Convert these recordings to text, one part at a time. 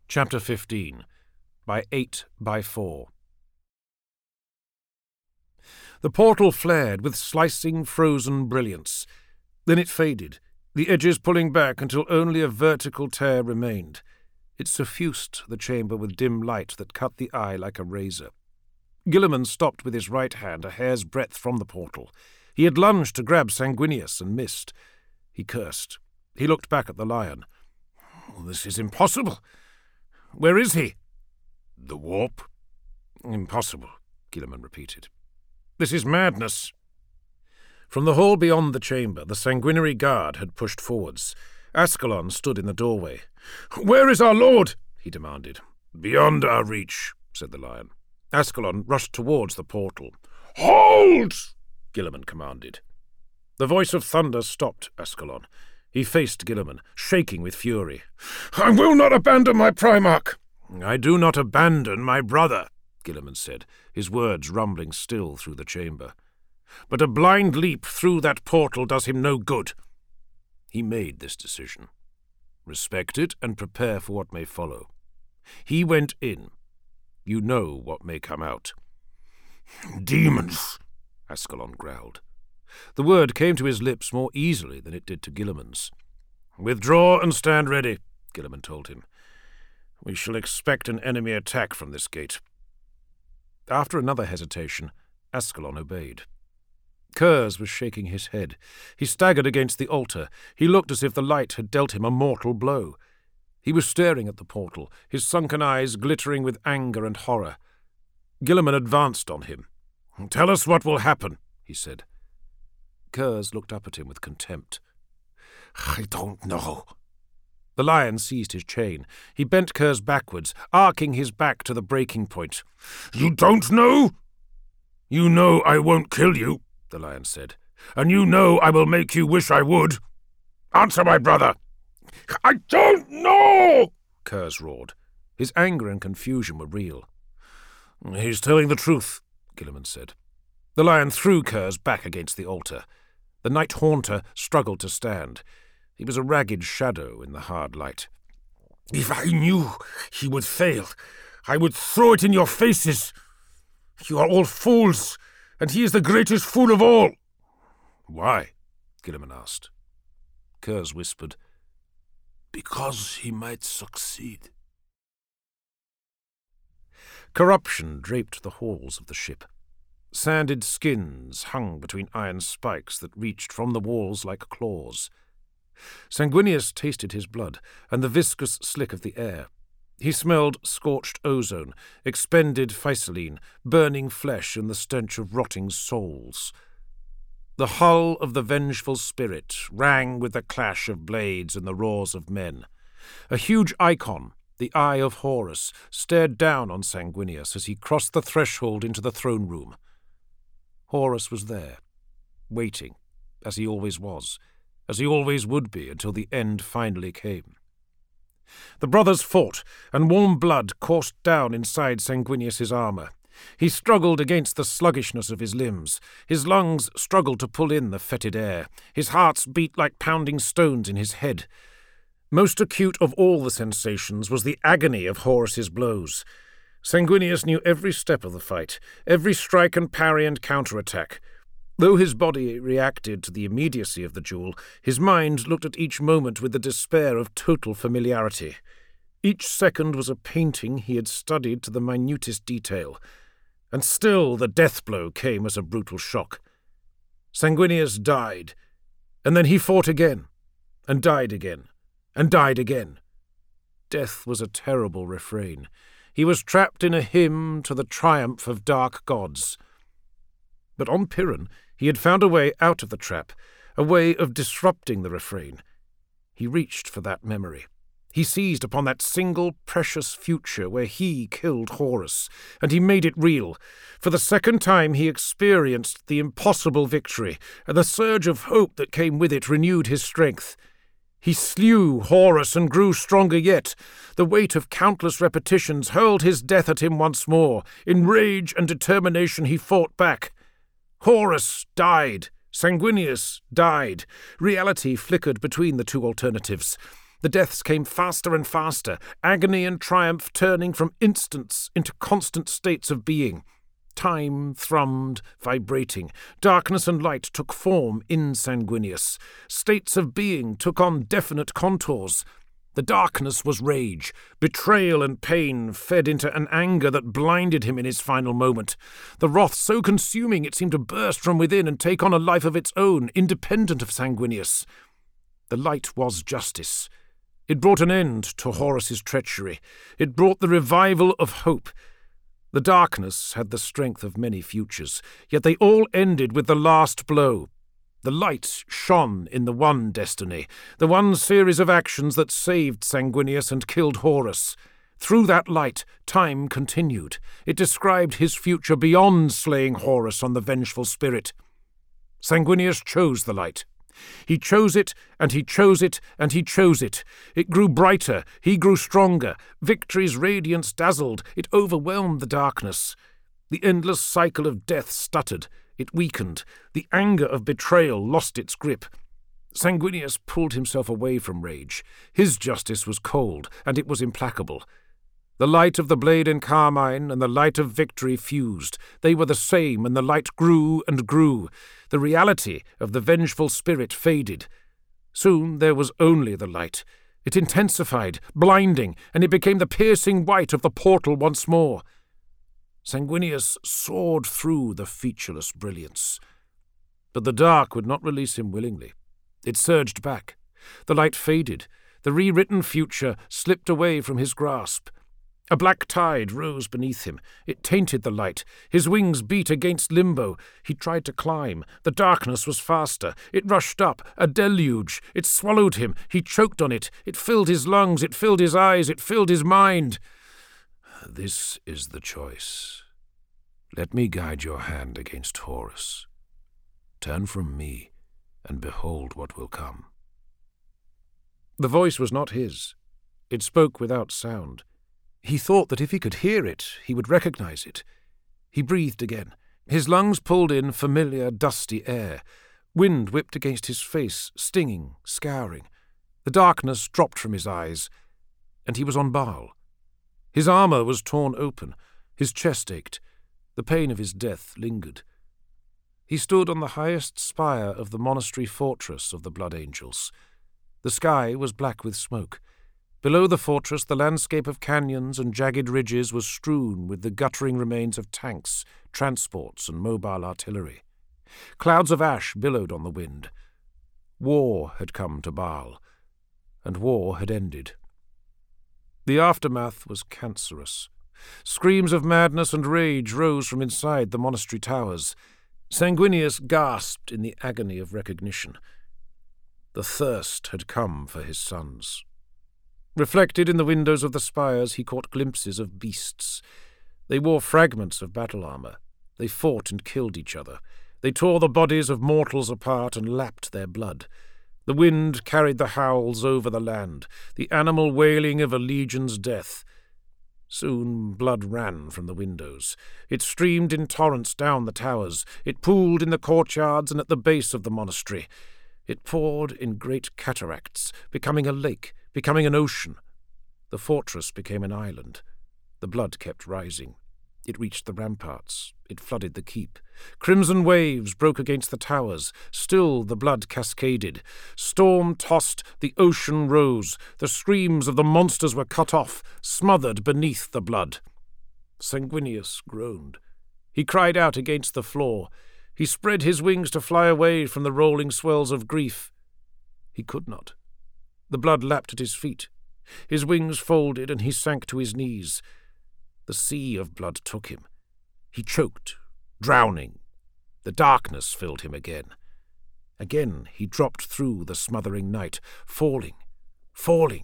Chapter 15 By 8 by 4 The portal flared with slicing, frozen brilliance. Then it faded, the edges pulling back until only a vertical tear remained. It suffused the chamber with dim light that cut the eye like a razor. Guilliman stopped with his right hand a hair's breadth from the portal. He had lunged to grab Sanguinius and missed. He cursed. He looked back at the lion. "This is impossible. Where is he?" "The warp?" "Impossible," Guilliman repeated. "This is madness." From the hall beyond the chamber, the sanguinary guard had pushed forwards. Ascalon stood in the doorway. "Where is our lord?" he demanded. "Beyond our reach," said the lion. Ascalon rushed towards the portal. "Hold!" Guilliman commanded. The voice of thunder stopped Ascalon. He faced Guilliman, shaking with fury. "I will not abandon my Primarch!" "I do not abandon my brother," Guilliman said, his words rumbling still through the chamber. "But a blind leap through that portal does him no good." He made this decision. Respect it and prepare for what may follow. He went in. You know what may come out. "Demons!" Ascalon growled. The word came to his lips more easily than it did to Guilliman's. "Withdraw and stand ready," Guilliman told him. "We shall expect an enemy attack from this gate." After another hesitation, Ascalon obeyed. Curze was shaking his head. He staggered against the altar. He looked as if the light had dealt him a mortal blow. He was staring at the portal, his sunken eyes glittering with anger and horror. Guilliman advanced on him. "Tell us what will happen," he said. Curze looked up at him with contempt. "I don't know." The lion seized his chain. He bent Curze backwards, arcing his back to the breaking point. "You don't know?" "You know I won't kill you," the lion said. "And you know I will make you wish I would. Answer my brother." "I don't know!" Curze roared. His anger and confusion were real. "He's telling the truth," Guilliman said. The lion threw Curze back against the altar. The Night Haunter struggled to stand. He was a ragged shadow in the hard light. "If I knew he would fail, I would throw it in your faces. You are all fools, and he is the greatest fool of all." "Why?" Guilliman asked. Curze whispered, "Because he might succeed." Corruption draped the halls of the ship. Sanded skins hung between iron spikes that reached from the walls like claws. Sanguinius tasted his blood and the viscous slick of the air. He smelled scorched ozone, expended physaline, burning flesh and the stench of rotting souls. The hull of the vengeful spirit rang with the clash of blades and the roars of men. A huge icon, the Eye of Horus, stared down on Sanguinius as he crossed the threshold into the throne room. Horus was there, waiting, as he always was, as he always would be until the end finally came. The brothers fought, and warm blood coursed down inside Sanguinius's armour. He struggled against the sluggishness of his limbs. His lungs struggled to pull in the fetid air. His heart beat like pounding stones in his head. Most acute of all the sensations was the agony of Horus's blows. Sanguinius knew every step of the fight, every strike and parry and counterattack. Though his body reacted to the immediacy of the duel, his mind looked at each moment with the despair of total familiarity. Each second was a painting he had studied to the minutest detail. And still the death blow came as a brutal shock. Sanguinius died, and then he fought again, and died again, and died again. Death was a terrible refrain. He was trapped in a hymn to the triumph of dark gods. But on Pyrrhon he had found a way out of the trap, a way of disrupting the refrain. He reached for that memory. He seized upon that single precious future where he killed Horus, and he made it real. For the second time he experienced the impossible victory, and the surge of hope that came with it renewed his strength. He slew Horus and grew stronger yet. The weight of countless repetitions hurled his death at him once more. In rage and determination he fought back. Horus died. Sanguinius died. Reality flickered between the two alternatives. The deaths came faster and faster, agony and triumph turning from instants into constant states of being. Time thrummed, vibrating. Darkness and light took form in Sanguinius. States of being took on definite contours. The darkness was rage. Betrayal and pain fed into an anger that blinded him in his final moment. The wrath so consuming it seemed to burst from within and take on a life of its own, independent of Sanguinius. The light was justice. It brought an end to Horus's treachery. It brought the revival of hope. The darkness had the strength of many futures, yet they all ended with the last blow. The light shone in the one destiny, the one series of actions that saved Sanguinius and killed Horus. Through that light, time continued. It described his future beyond slaying Horus on the vengeful spirit. Sanguinius chose the light. He chose it, and he chose it, and he chose it. It grew brighter, he grew stronger. Victory's radiance dazzled, it overwhelmed the darkness. The endless cycle of death stuttered, it weakened. The anger of betrayal lost its grip. Sanguinius pulled himself away from rage. His justice was cold, and it was implacable. The light of the blade in carmine and the light of victory fused. They were the same, and the light grew and grew. The reality of the vengeful spirit faded. Soon there was only the light. It intensified, blinding, and it became the piercing white of the portal once more. Sanguinius soared through the featureless brilliance. But the dark would not release him willingly. It surged back. The light faded. The rewritten future slipped away from his grasp. A black tide rose beneath him. It tainted the light. His wings beat against limbo. He tried to climb. The darkness was faster. It rushed up, a deluge. It swallowed him. He choked on it. It filled his lungs. It filled his eyes. It filled his mind. This is the choice. Let me guide your hand against Horus. Turn from me, and behold what will come. The voice was not his. It spoke without sound. He thought that if he could hear it, he would recognize it. He breathed again. His lungs pulled in familiar, dusty air. Wind whipped against his face, stinging, scouring. The darkness dropped from his eyes, and he was on Baal. His armor was torn open. His chest ached. The pain of his death lingered. He stood on the highest spire of the monastery fortress of the Blood Angels. The sky was black with smoke. Below the fortress, the landscape of canyons and jagged ridges was strewn with the guttering remains of tanks, transports, and mobile artillery. Clouds of ash billowed on the wind. War had come to Baal, and war had ended. The aftermath was cancerous. Screams of madness and rage rose from inside the monastery towers. Sanguinius gasped in the agony of recognition. The thirst had come for his sons. Reflected in the windows of the spires, he caught glimpses of beasts. They wore fragments of battle armor. They fought and killed each other. They tore the bodies of mortals apart and lapped their blood. The wind carried the howls over the land, the animal wailing of a legion's death. Soon blood ran from the windows. It streamed in torrents down the towers. It pooled in the courtyards and at the base of the monastery. It poured in great cataracts, becoming a lake, becoming an ocean. The fortress became an island. The blood kept rising. It reached the ramparts. It flooded the keep. Crimson waves broke against the towers. Still the blood cascaded. Storm tossed, the ocean rose. The screams of the monsters were cut off, smothered beneath the blood. Sanguinius groaned. He cried out against the floor. He spread his wings to fly away from the rolling swells of grief. He could not. The blood lapped at his feet. His wings folded, and he sank to his knees. The sea of blood took him. He choked, drowning. The darkness filled him again. Again he dropped through the smothering night, falling, falling.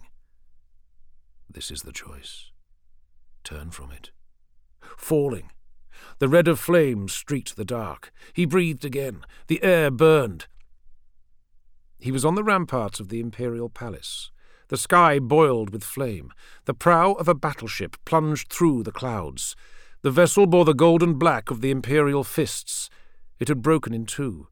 This is the choice. Turn from it. Falling. The red of flame streaked the dark. He breathed again. The air burned. He was on the ramparts of the imperial palace. The sky boiled with flame. The prow of a battleship plunged through the clouds. The vessel bore the golden black of the imperial fists. It had broken in two.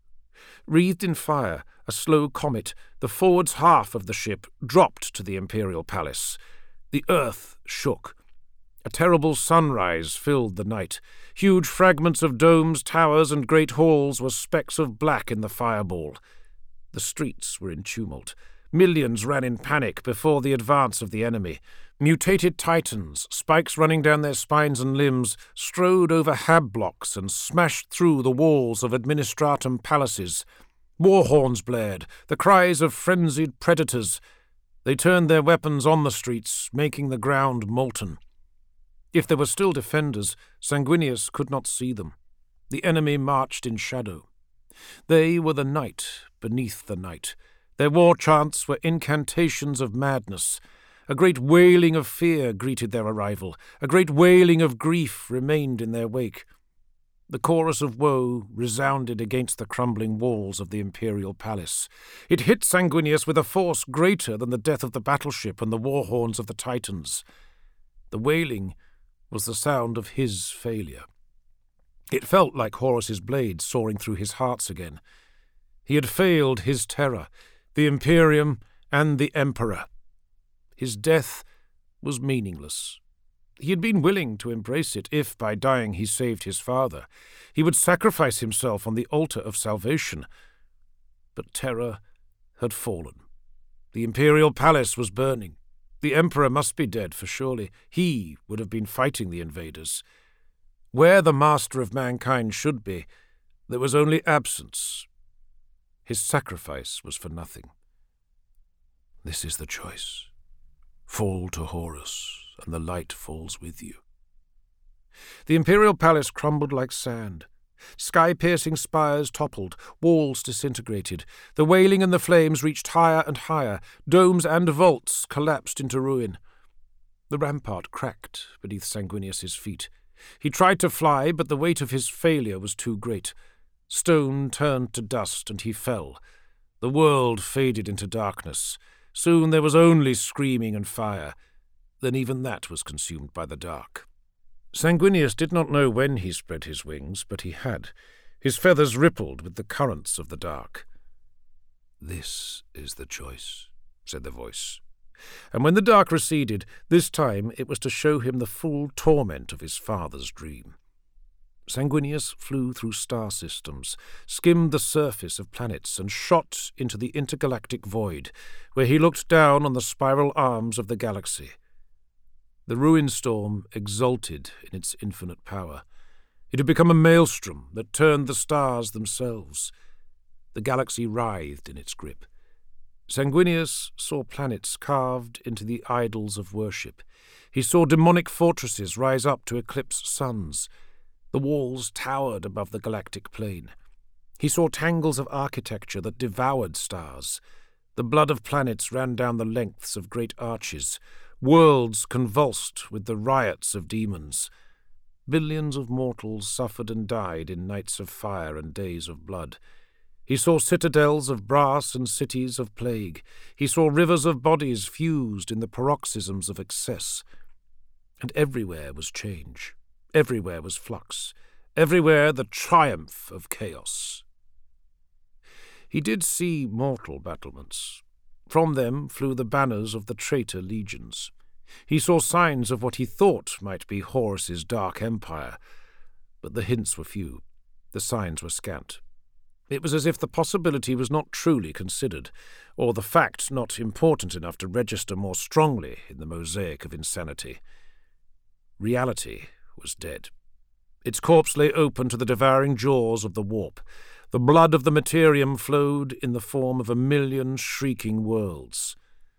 Wreathed in fire, a slow comet, the forward's half of the ship dropped to the Imperial Palace. The earth shook. A terrible sunrise filled the night. Huge fragments of domes, towers, and great halls were specks of black in the fireball. The streets were in tumult. Millions ran in panic before the advance of the enemy. Mutated titans, spikes running down their spines and limbs, strode over hab blocks and smashed through the walls of administratum palaces. War horns blared, the cries of frenzied predators. They turned their weapons on the streets, making the ground molten. If there were still defenders, Sanguinius could not see them. The enemy marched in shadow. They were the night beneath the night. Their war chants were incantations of madness. A great wailing of fear greeted their arrival. A great wailing of grief remained in their wake. The chorus of woe resounded against the crumbling walls of the Imperial Palace. It hit Sanguinius with a force greater than the death of the battleship and the war horns of the Titans. The wailing was the sound of his failure. It felt like Horus's blade soaring through his hearts again. He had failed his terror, the Imperium and the Emperor. His death was meaningless. He had been willing to embrace it if, by dying, he saved his father. He would sacrifice himself on the altar of salvation. But terror had fallen. The Imperial Palace was burning. The Emperor must be dead, for surely he would have been fighting the invaders. Where the master of mankind should be, there was only absence. His sacrifice was for nothing. This is the choice. Fall to Horus, and the light falls with you. The Imperial Palace crumbled like sand. Sky-piercing spires toppled, walls disintegrated. The wailing and the flames reached higher and higher. Domes and vaults collapsed into ruin. The rampart cracked beneath Sanguinius's feet. He tried to fly, but the weight of his failure was too great. Stone turned to dust, and he fell. The world faded into darkness. Soon there was only screaming and fire. Then even that was consumed by the dark. Sanguinius did not know when he spread his wings, but he had. His feathers rippled with the currents of the dark. "This is the choice," said the voice. And when the dark receded, this time it was to show him the full torment of his father's dream. Sanguinius flew through star systems, skimmed the surface of planets, and shot into the intergalactic void, where he looked down on the spiral arms of the galaxy. The ruin storm exulted in its infinite power. It had become a maelstrom that turned the stars themselves. The galaxy writhed in its grip. Sanguinius saw planets carved into the idols of worship. He saw demonic fortresses rise up to eclipse suns. The walls towered above the galactic plane. He saw tangles of architecture that devoured stars. The blood of planets ran down the lengths of great arches. Worlds convulsed with the riots of demons. Billions of mortals suffered and died in nights of fire and days of blood. He saw citadels of brass and cities of plague. He saw rivers of bodies fused in the paroxysms of excess. And everywhere was change. Everywhere was flux. Everywhere the triumph of chaos. He did see mortal battlements. From them flew the banners of the traitor legions. He saw signs of what he thought might be Horus's dark empire, but the hints were few. The signs were scant. It was as if the possibility was not truly considered, or the fact not important enough to register more strongly in the mosaic of insanity. Reality was dead. Its corpse lay open to the devouring jaws of the warp. The blood of the materium flowed in the form of 1,000,000 shrieking worlds.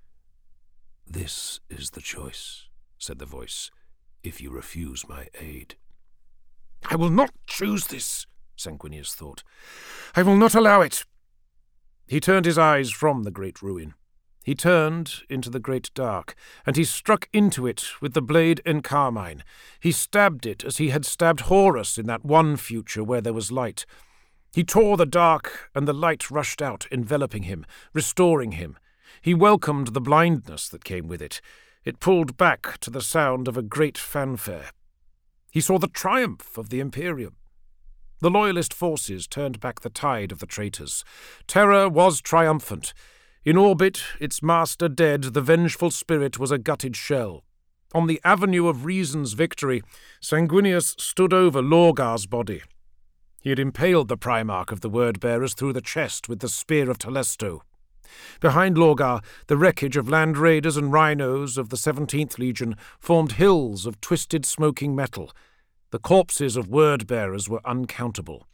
"This is the choice," said the voice, "if you refuse my aid." "I will not choose this," Sanguinius thought. "I will not allow it." He turned his eyes from the great ruin. He turned into the great dark, and he struck into it with the blade encarmine. He stabbed it as he had stabbed Horus in that one future where there was light. He tore the dark, and the light rushed out, enveloping him, restoring him. He welcomed the blindness that came with it. It pulled back to the sound of a great fanfare. He saw the triumph of the Imperium. The Loyalist forces turned back the tide of the traitors. Terror was triumphant. In orbit, its master dead, the vengeful spirit was a gutted shell. On the avenue of reason's victory, Sanguinius stood over Lorgar's body. He had impaled the Primarch of the Word-Bearers through the chest with the spear of Telesto. Behind Lorgar, the wreckage of land raiders and rhinos of the 17th Legion formed hills of twisted smoking metal. The corpses of Word-Bearers were uncountable.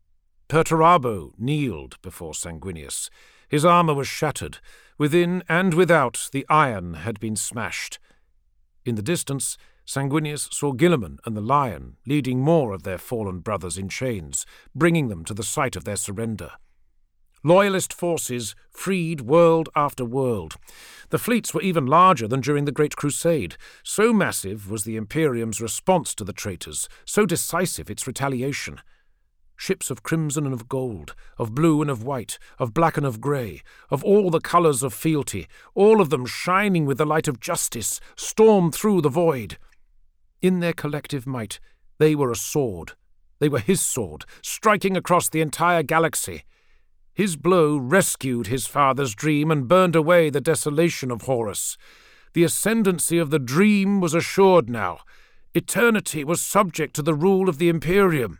Perturabo kneeled before Sanguinius. His armour was shattered. Within and without, the iron had been smashed. In the distance, Sanguinius saw Guilliman and the Lion leading more of their fallen brothers in chains, bringing them to the site of their surrender. Loyalist forces freed world after world. The fleets were even larger than during the Great Crusade. So massive was the Imperium's response to the traitors, so decisive its retaliation. Ships of crimson and of gold, of blue and of white, of black and of grey, of all the colours of fealty, all of them shining with the light of justice, stormed through the void. In their collective might, they were a sword. They were his sword, striking across the entire galaxy. His blow rescued his father's dream and burned away the desolation of Horus. The ascendancy of the dream was assured now. Eternity was subject to the rule of the Imperium.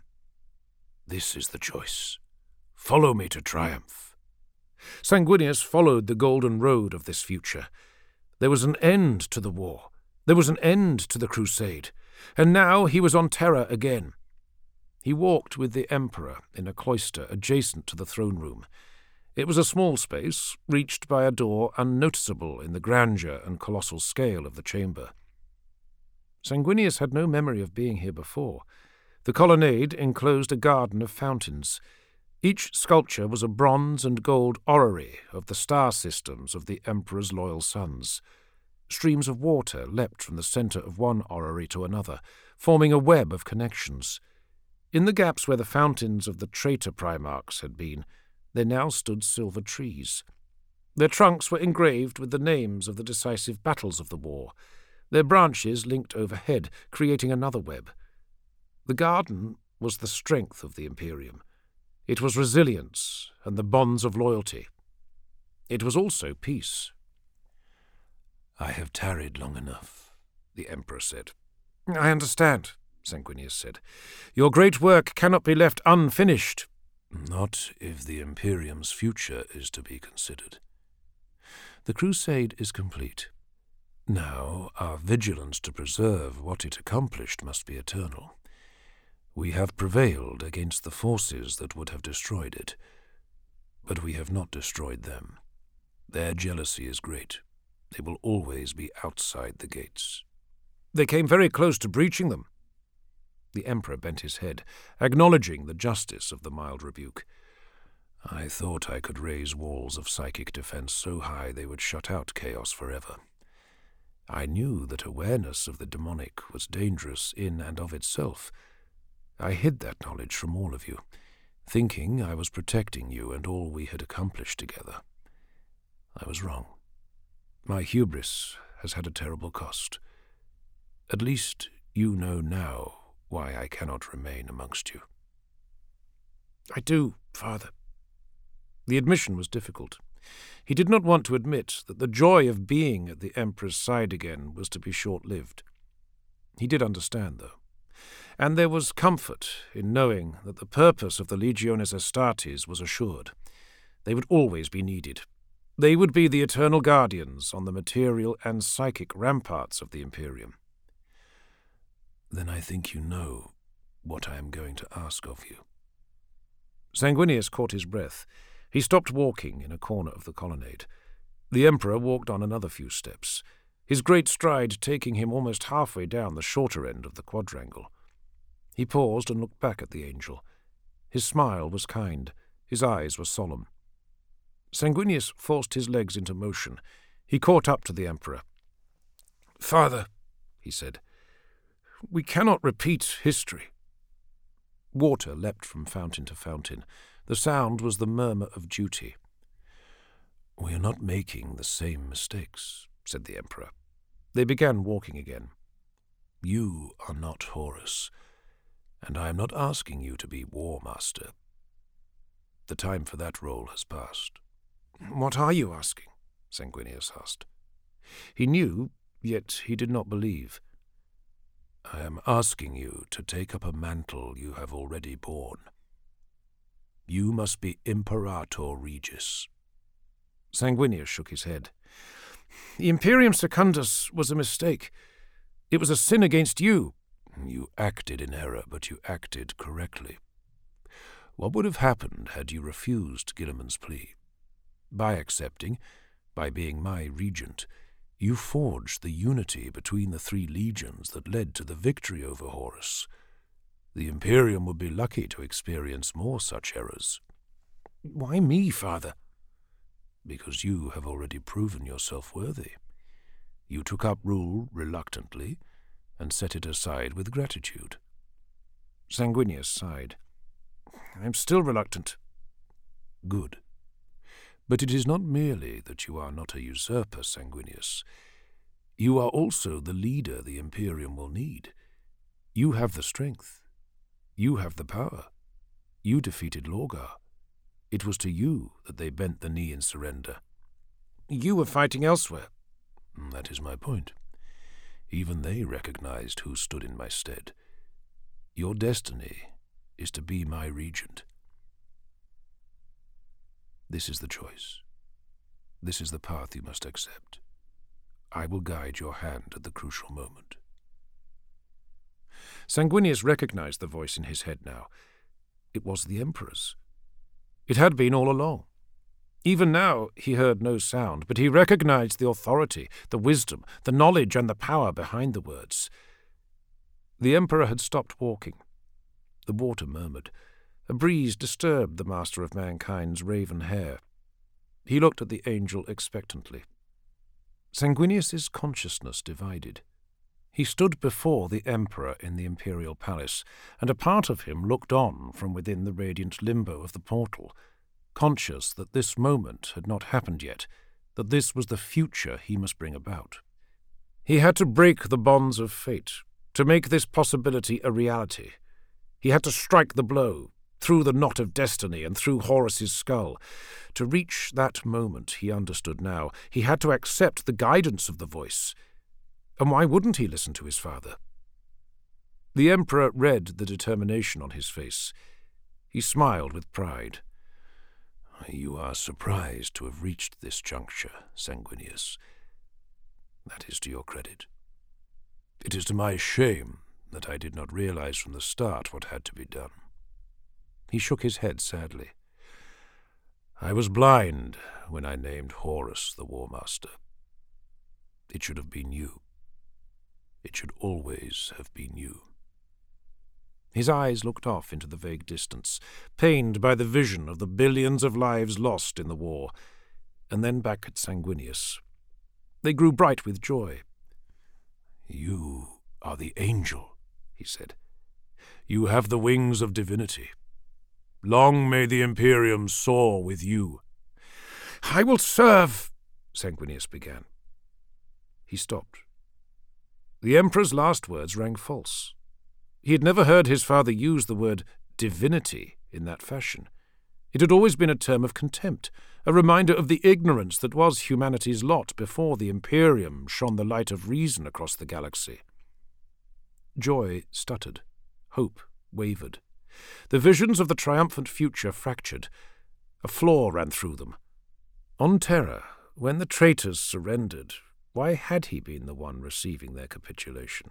This is the choice. Follow me to triumph. Sanguinius followed the golden road of this future. There was an end to the war. There was an end to the crusade. And now he was on Terra again. He walked with the Emperor in a cloister adjacent to the throne room. It was a small space, reached by a door unnoticeable in the grandeur and colossal scale of the chamber. Sanguinius had no memory of being here before. The colonnade enclosed a garden of fountains. Each sculpture was a bronze and gold orrery of the star systems of the Emperor's loyal sons. Streams of water leapt from the centre of one orrery to another, forming a web of connections. In the gaps where the fountains of the traitor Primarchs had been, there now stood silver trees. Their trunks were engraved with the names of the decisive battles of the war. Their branches linked overhead, creating another web. The garden was the strength of the Imperium. It was resilience and the bonds of loyalty. It was also peace. "I have tarried long enough," the Emperor said. "I understand," Sanguinius said. "Your great work cannot be left unfinished." "Not if the Imperium's future is to be considered. The crusade is complete. Now our vigilance to preserve what it accomplished must be eternal. We have prevailed against the forces that would have destroyed it, but we have not destroyed them. Their jealousy is great. They will always be outside the gates." "They came very close to breaching them." The Emperor bent his head, acknowledging the justice of the mild rebuke. "I thought I could raise walls of psychic defense so high they would shut out chaos forever. I knew that awareness of the demonic was dangerous in and of itself. I hid that knowledge from all of you, thinking I was protecting you and all we had accomplished together. I was wrong. My hubris has had a terrible cost. At least you know now why I cannot remain amongst you." "I do, Father." The admission was difficult. He did not want to admit that the joy of being at the Emperor's side again was to be short-lived. He did understand, though, and there was comfort in knowing that the purpose of the Legiones Astartes was assured. They would always be needed. They would be the eternal guardians on the material and psychic ramparts of the Imperium. "Then I think you know what I am going to ask of you." Sanguinius caught his breath. He stopped walking in a corner of the colonnade. The Emperor walked on another few steps, his great stride taking him almost halfway down the shorter end of the quadrangle. He paused and looked back at the angel. His smile was kind, his eyes were solemn. Sanguinius forced his legs into motion. He caught up to the Emperor. "Father," he said, "we cannot repeat history." Water leapt from fountain to fountain. The sound was the murmur of duty. "We are not making the same mistakes," said the Emperor. They began walking again. "You are not Horus, And I am not asking you to be War Master. The time for that role has passed. What are you asking? Sanguinius asked. He knew, yet he did not believe. I am asking you to take up a mantle you have already borne. You must be Imperator Regis. Sanguinius shook his head. The Imperium Secundus was a mistake. It was a sin against you. You acted in error, but you acted correctly. What would have happened had you refused Guilliman's plea? By accepting, by being my regent, you forged the unity between the 3 legions that led to the victory over Horus. The Imperium would be lucky to experience more such errors. Why me, Father? Because you have already proven yourself worthy. You took up rule reluctantly, and set it aside with gratitude. Sanguinius sighed. I am still reluctant. Good. But it is not merely that you are not a usurper, Sanguinius. You are also the leader the Imperium will need. You have the strength. You have the power. You defeated Lorgar. It was to you that they bent the knee in surrender. You were fighting elsewhere. That is my point. Even they recognized who stood in my stead. Your destiny is to be my regent. This is the choice. This is the path you must accept. I will guide your hand at the crucial moment. Sanguinius recognized the voice in his head now. It was the Emperor's. It had been all along. Even now he heard no sound, but he recognized the authority, the wisdom, the knowledge and the power behind the words. The Emperor had stopped walking. The water murmured. A breeze disturbed the master of mankind's raven hair. He looked at the angel expectantly. Sanguinius's consciousness divided. He stood before the Emperor in the imperial palace, and a part of him looked on from within the radiant limbo of the portal, conscious that this moment had not happened yet, that this was the future he must bring about. He had to break the bonds of fate, to make this possibility a reality. He had to strike the blow, through the knot of destiny and through Horus's skull. To reach that moment, he understood now, he had to accept the guidance of the voice. And why wouldn't he listen to his father? The Emperor read the determination on his face. He smiled with pride. You are surprised to have reached this juncture, Sanguinius. That is to your credit. It is to my shame that I did not realize from the start what had to be done. He shook his head sadly. I was blind when I named Horus the War Master. It should have been you. It should always have been you. His eyes looked off into the vague distance, pained by the vision of the billions of lives lost in the war, and then back at Sanguinius. They grew bright with joy. You are the angel, he said. You have the wings of divinity. Long may the Imperium soar with you. I will serve, Sanguinius began. He stopped. The Emperor's last words rang false. He had never heard his father use the word divinity in that fashion. It had always been a term of contempt, a reminder of the ignorance that was humanity's lot before the Imperium shone the light of reason across the galaxy. Joy stuttered. Hope wavered. The visions of the triumphant future fractured. A flaw ran through them. On Terra, when the traitors surrendered, why had he been the one receiving their capitulation?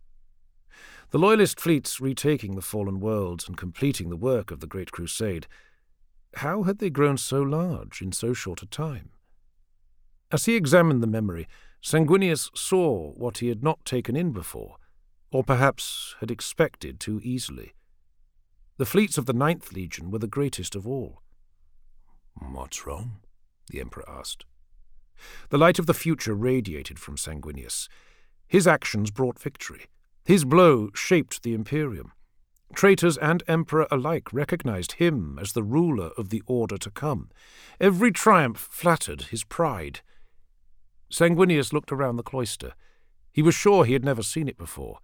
The Loyalist fleets retaking the fallen worlds and completing the work of the Great Crusade, how had they grown so large in so short a time? As he examined the memory, Sanguinius saw what he had not taken in before, or perhaps had expected too easily. The fleets of the 9th Legion were the greatest of all. What's wrong? The Emperor asked. The light of the future radiated from Sanguinius. His actions brought victory. His blow shaped the Imperium. Traitors and Emperor alike recognized him as the ruler of the order to come. Every triumph flattered his pride. Sanguinius looked around the cloister. He was sure he had never seen it before.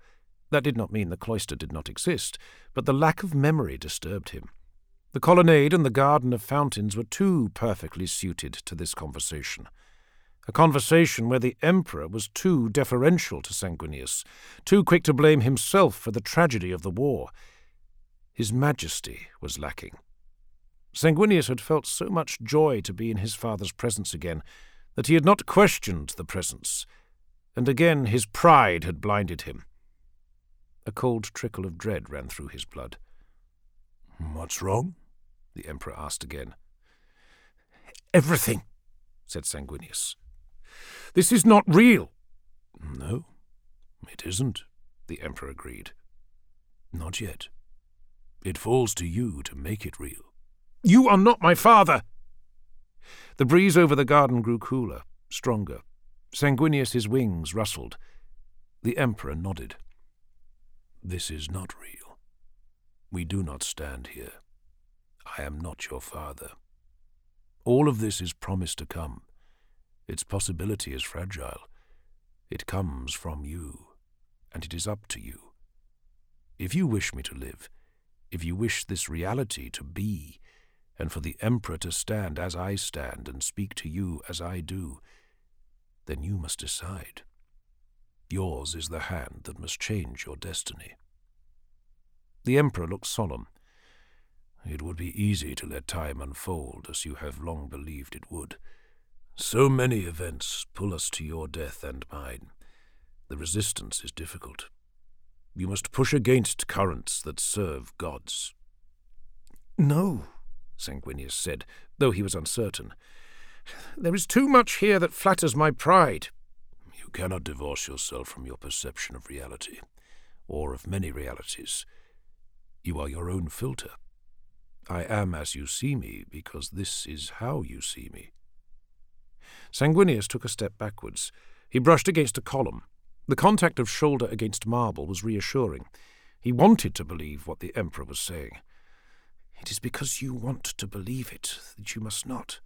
That did not mean the cloister did not exist, but the lack of memory disturbed him. The colonnade and the garden of fountains were too perfectly suited to this conversation. A conversation where the Emperor was too deferential to Sanguinius, too quick to blame himself for the tragedy of the war. His majesty was lacking. Sanguinius had felt so much joy to be in his father's presence again that he had not questioned the presence, and again his pride had blinded him. A cold trickle of dread ran through his blood. "What's wrong?" the Emperor asked again. "Everything," said Sanguinius. "This is not real." "No, it isn't," the Emperor agreed. "Not yet. It falls to you to make it real." "You are not my father!" The breeze over the garden grew cooler, stronger. Sanguinius's wings rustled. The Emperor nodded. "This is not real. We do not stand here. I am not your father. All of this is promised to come. Its possibility is fragile. It comes from you, and it is up to you. If you wish me to live, if you wish this reality to be, and for the Emperor to stand as I stand and speak to you as I do, then you must decide. Yours is the hand that must change your destiny." The Emperor looked solemn. "It would be easy to let time unfold as you have long believed it would. So many events pull us to your death and mine. The resistance is difficult. You must push against currents that serve gods." "No," Sanguinius said, though he was uncertain. "There is too much here that flatters my pride." "You cannot divorce yourself from your perception of reality, or of many realities. You are your own filter. I am as you see me because this is how you see me." Sanguinius took a step backwards. He brushed against a column. The contact of shoulder against marble was reassuring. He wanted to believe what the Emperor was saying. "It is because you want to believe it that you must not."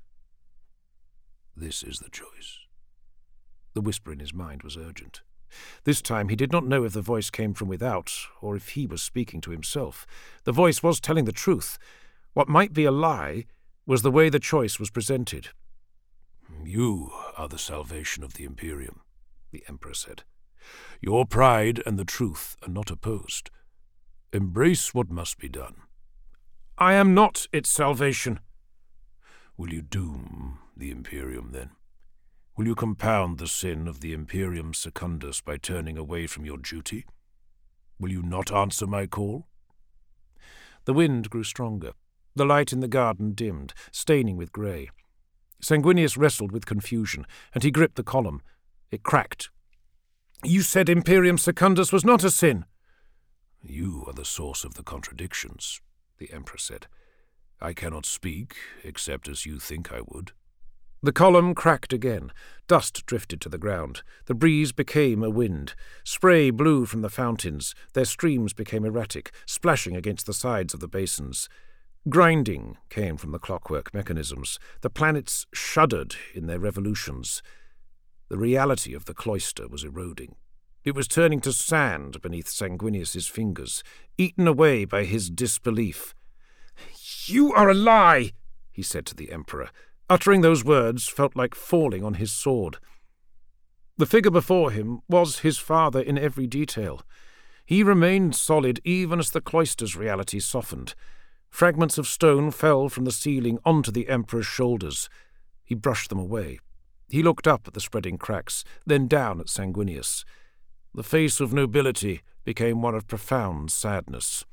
"This is the choice." The whisper in his mind was urgent. This time he did not know if the voice came from without or if he was speaking to himself. The voice was telling the truth. What might be a lie was the way the choice was presented. "You are the salvation of the Imperium," the Emperor said. "Your pride and the truth are not opposed. Embrace what must be done." "I am not its salvation." "Will you doom the Imperium, then? Will you compound the sin of the Imperium Secundus by turning away from your duty? Will you not answer my call?" The wind grew stronger. The light in the garden dimmed, staining with grey. Sanguinius wrestled with confusion, and he gripped the column. It cracked. "You said Imperium Secundus was not a sin." "You are the source of the contradictions," the Emperor said. "I cannot speak, except as you think I would." The column cracked again. Dust drifted to the ground. The breeze became a wind. Spray blew from the fountains. Their streams became erratic, splashing against the sides of the basins. Grinding came from the clockwork mechanisms. The planets shuddered in their revolutions. The reality of the cloister was eroding. It was turning to sand beneath Sanguinius's fingers, eaten away by his disbelief. "You are a lie," he said to the Emperor. Uttering those words felt like falling on his sword. The figure before him was his father in every detail. He remained solid even as the cloister's reality softened. Fragments of stone fell from the ceiling onto the Emperor's shoulders. He brushed them away. He looked up at the spreading cracks, then down at Sanguinius. The face of nobility became one of profound sadness.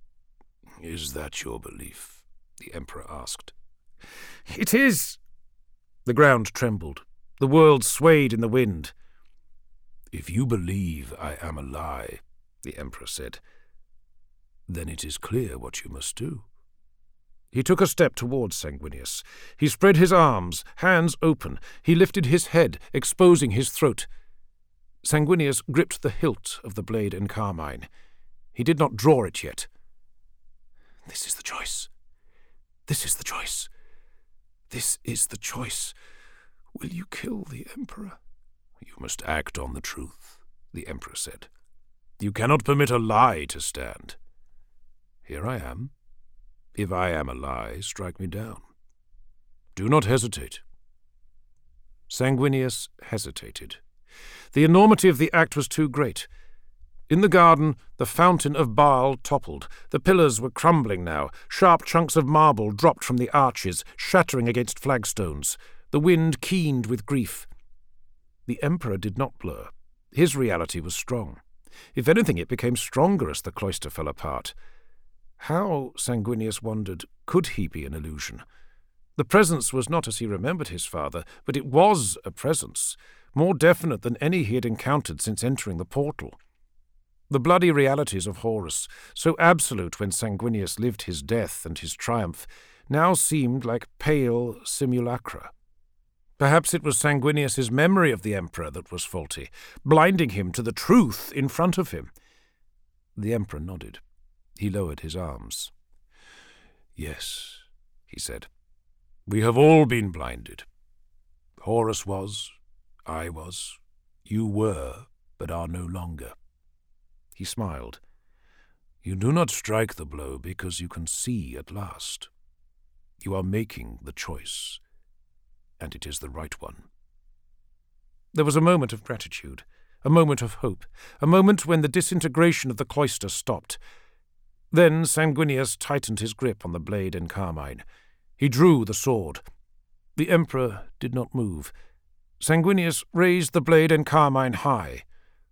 "Is that your belief?" the Emperor asked. "It is." The ground trembled. The world swayed in the wind. "If you believe I am a lie," the Emperor said, "then it is clear what you must do." He took a step towards Sanguinius. He spread his arms, hands open. He lifted his head, exposing his throat. Sanguinius gripped the hilt of the blade in carmine. He did not draw it yet. "This is the choice. This is the choice. This is the choice. Will you kill the Emperor?" "You must act on the truth," the Emperor said. You cannot permit a lie to stand. Here I am. If I am a lie, strike me down. Do not hesitate. Sanguinius hesitated. The enormity of the act was too great. In the garden, the fountain of Baal toppled. The pillars were crumbling now. Sharp chunks of marble dropped from the arches, shattering against flagstones. The wind keened with grief. The emperor did not blur. His reality was strong. If anything, it became stronger as the cloister fell apart. How, Sanguinius wondered, could he be an illusion? The presence was not as he remembered his father, but it was a presence, more definite than any he had encountered since entering the portal. The bloody realities of Horus, so absolute when Sanguinius lived his death and his triumph, now seemed like pale simulacra. Perhaps it was Sanguinius's memory of the emperor that was faulty, blinding him to the truth in front of him. The emperor nodded. He lowered his arms. Yes, he said. We have all been blinded. Horus was, I was, you were, but are no longer. He smiled. You do not strike the blow because you can see at last. You are making the choice, and it is the right one. There was a moment of gratitude, a moment of hope, a moment when the disintegration of the cloister stopped. Then Sanguinius tightened his grip on the blade and carmine. He drew the sword. The emperor did not move. Sanguinius raised the blade and carmine high.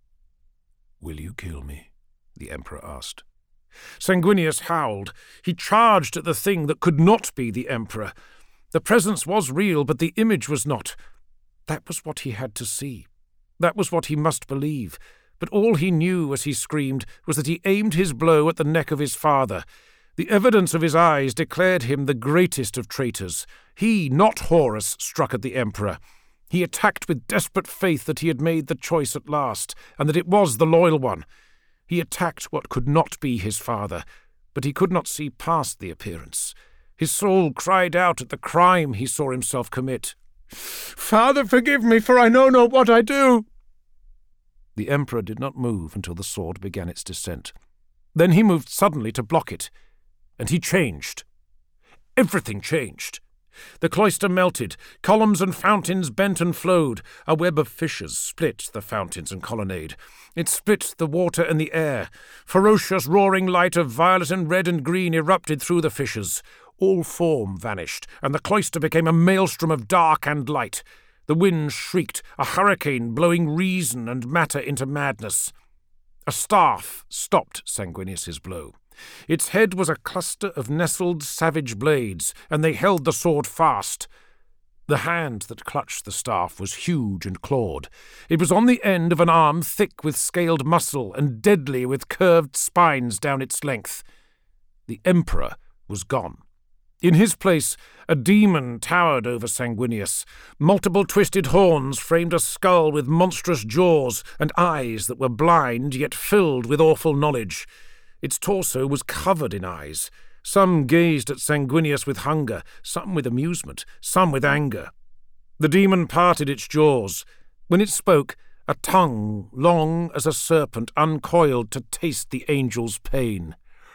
Will you kill me? The emperor asked. Sanguinius howled. He charged at the thing that could not be the emperor. The presence was real, but the image was not. That was what he had to see. That was what he must believe. But all he knew as he screamed was that he aimed his blow at the neck of his father. The evidence of his eyes declared him the greatest of traitors. He, not Horus, struck at the emperor. He attacked with desperate faith that he had made the choice at last, and that it was the loyal one. He attacked what could not be his father, but he could not see past the appearance. His soul cried out at the crime he saw himself commit. "Father, forgive me, for I know not what I do." The emperor did not move until the sword began its descent. Then he moved suddenly to block it, and he changed. Everything changed. The cloister melted, columns and fountains bent and flowed. A web of fissures split the fountains and colonnade. It split the water and the air. Ferocious roaring light of violet and red and green erupted through the fissures. All form vanished, and the cloister became a maelstrom of dark and light. The wind shrieked, a hurricane blowing reason and matter into madness. A staff stopped Sanguinius's blow. Its head was a cluster of nestled savage blades, and they held the sword fast. The hand that clutched the staff was huge and clawed. It was on the end of an arm thick with scaled muscle and deadly with curved spines down its length. The emperor was gone. In his place, a demon towered over Sanguinius. Multiple twisted horns framed a skull with monstrous jaws and eyes that were blind yet filled with awful knowledge. Its torso was covered in eyes. Some gazed at Sanguinius with hunger, some with amusement, some with anger. The demon parted its jaws. When it spoke, a tongue long as a serpent uncoiled to taste the angel's pain.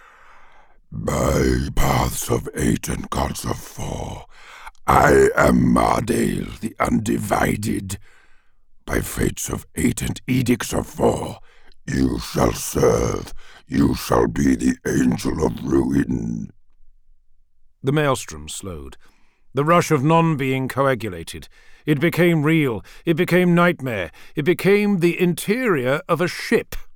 By paths of 8 and gods of 4, I am Mardale, the Undivided. By fates of 8 and edicts of 4, you shall serve, you shall be the angel of ruin. The maelstrom slowed. The rush of non-being coagulated. It became real. It became nightmare. It became the interior of a ship.